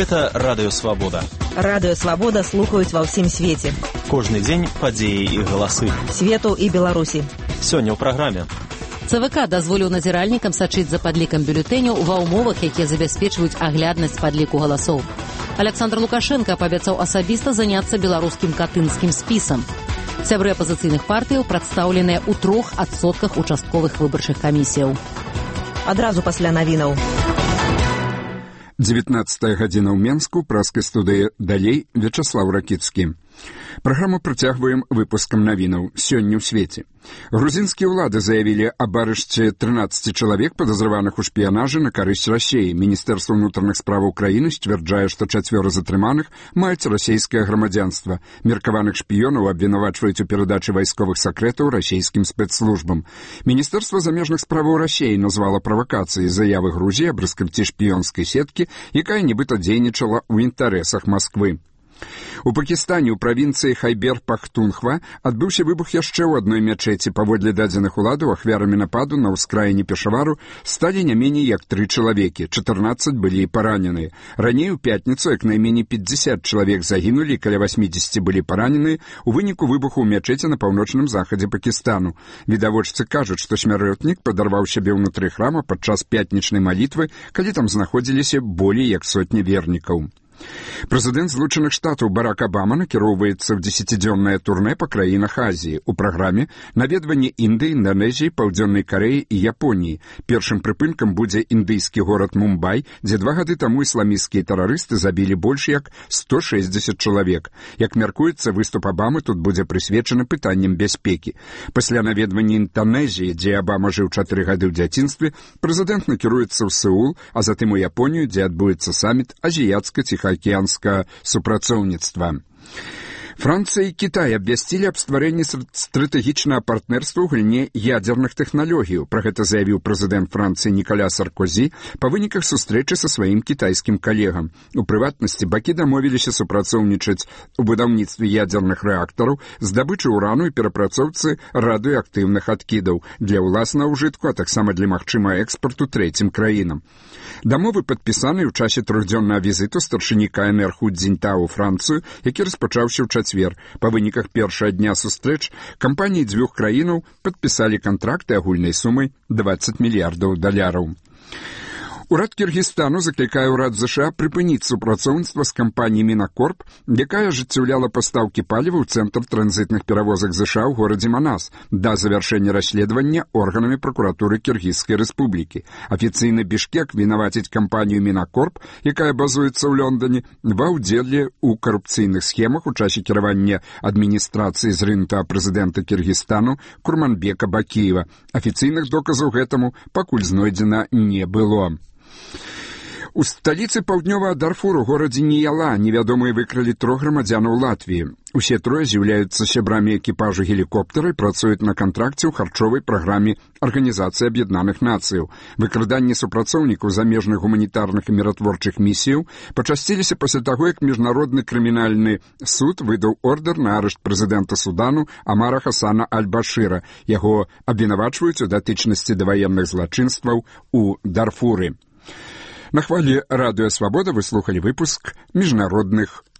Гэта Радыё Свабода. Радыё Свабода слухаюць ва ўсім свеце. Кожны дзень падзеі і галасы. Свету і Беларусі. Сёння ў праграме. ЦВК дазволіў назіральнікам сачыць за падлікам бюлетэняў ва ўмовах, якія забяспечваюць агляднасць падліку галасоў. Александр Лукашенко паабяцаў асабіста заняцца беларускім катынскім спісам. Сябры апазіцыйных партыяў прадстаўленыя ў 3% участковых выбарчых камісіяў. Адразу пасля навінаў. 19 гадзіна ў Менску, праскай студыі «Далей» Вячаслав Ракіцкі. Праграму працягваем выпускам навінаў сёння ў свеце. Грузінскія ўлады заявілі аб арышце 13 чалавек, падазраваных у шпіянажы на карысць Расіі. Міністэрства ўнутраных справаў краіны сцвярджае, што 4 затрыманых маюць расійскае грамадзянства. Меркаваных шпіёнаў абвінавачваюць у перадачы вайсковых сакрэтаў расійскім спецслужбам. Міністэрства замежных справаў Расіі назвала правакацыяй заявы Грузіі аб раскрыцці шпіёнскай сеткі, якая нібыта дзейнічала ў інтарэсах Масквы. У Пакістане ў правінцыі Хайбер-Пахтунхва адбыўся выбух яшчэ ў адной мячэці. Паводле дадзеных уладаў, ахвярамі нападу на ўскраіне Пешавару сталі не меней як 3 чалавекі, 14 былі параненыя. Раней у пятніцу як найменей 50 чалавек загінулі, каля 80 былі параненыя у выніку выбуху ў мячэці на паўночным захадзе Пакістану. Відавочцы кажуць, што смяротнік падарваў сябе ўнутры храма падчас пятнічнай малітвы, калі там знаходзіліся болей як сотні вернікаў. Прэзідэнт Злучаных Штатаў Барак Абама накіроўваецца ў 10-дзённае турнэ па краінах Азіі. У праграме наведванне Індыі, Інданезіі, Паўдзённай Карэі і Японіі. Першым прыпынкам будзе індыйскі горад Мумбай, дзе 2 гады таму ісламісцкія тэрарысты забілі больш як 160 чалавек. Як мяркуецца, выступ Абамы тут будзе прысвечаны пытанням бяспекі. Пасля наведвання Інданезіі, дзе Абама жыў 4 гады ў дзяцінстве, прэзідэнт накіруецца ў Сеул, а затым у Японію, дзе адбудзецца саміт азіяцка-ціхаакіянскага супрацоўніцтва. Францыя і Кітай абвясцілі аб стварэнні стратэгічнага партнерства ў галіне ядзерных тэхналогій. Пра гэта заявіў прэзідэнт Францыі Нікаля Саркозі па выніках сустрэчы са сваім кітайскім калегам. У прыватнасці, бакі дамовіліся супрацоўнічаць у будаўніцтве ядзерных рэактараў, здабычы ўрану і перапрацоўцы радыеактыўных адкідаў для ўласнага ўжытку, а таксама для магчымага экспарту трэцім краінам. Дамовы падпісаны ў часе 3-дзённага візіту старшыні КНР Ху Цзіньтао ў Францыю, які распачаўся ў чацвер. Па выніках першага дня сустрэч кампаніі 2 краінаў падпісалі кантракты агульнай сумай $20 мільярдаў. Урад Кіргізстану заклікае ўрад ЗША прыпыніць супрацоўніцтва з кампаніяй Мінакорп, якая ажыццяўляла пастаўкі паліва ў цэнтр транзітных перавозак ЗША ў горадзе Манас да завяршэння расследавання органамі пракуратуры Кіргізскай рэспублікі. Афіцыйны Бішкек вінаваціць кампанію Мінакорп, якая базуецца ў Лондоне, ва ўдзеле ў карупцыйных схемах у часе кіравання адміністрацыі з рынка прэзідэнта Кіргізстану Курманбека Бакіева. Афіцыйных доказаў гэтаму пакуль знойдзена не было. У сталіцы паўднёвага Дарфуру, горадзе Ніяла, невядомыя выкралі 3 грамадзянаў Латвіі. Усе 3 з'яўляюцца сябрамі экіпажу гелікоптера і працуюць на кантракце ў харчовай праграме Арганізацыі Аб'яднаных Нацыяў. Выкраданні супрацоўнікаў замежных гуманітарных і міратворчых місіяў пачасціліся пасля таго, як Міжнародны крымінальны суд выдаў ордэр на арышт прэзідэнта Судану Амара Хасана Аль-Башыра. Яго абвінавачваюць у датычнасці да ваенных злачынстваў у Дарфуры. На хвалі Радыё Свабода вы слухалі выпуск міжнародных